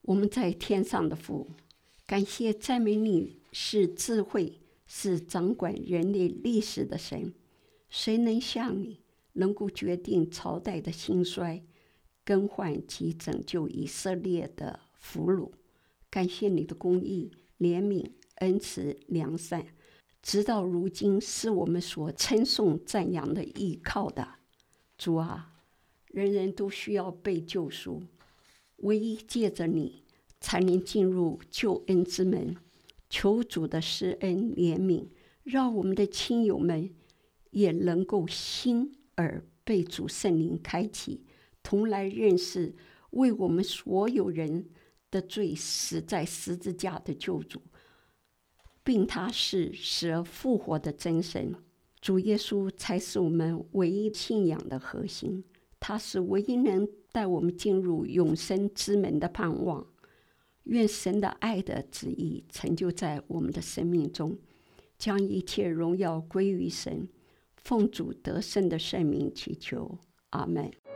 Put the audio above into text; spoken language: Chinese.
我们在天上的父，感谢赞美你是智慧，是掌管人类历史的神。谁能像你，能够决定朝代的兴衰，更换及拯救以色列的俘虏？感谢你的公义、怜悯、恩慈、良善，直到如今是我们所称颂赞扬的依靠的。主啊，人人都需要被救赎，唯一借着你才能进入救恩之门。求主的施恩怜悯，让我们的亲友们也能够心耳被主圣灵开启，同来认识为我们所有人的罪死在十字架的救主，并他是死而复活的真神。主耶稣才是我们唯一信仰的核心，他是唯一能带我们进入永生之门的盼望。愿神的爱的旨意成就在我们的生命中，将一切荣耀归于神。奉主得胜的圣名祈求，阿们。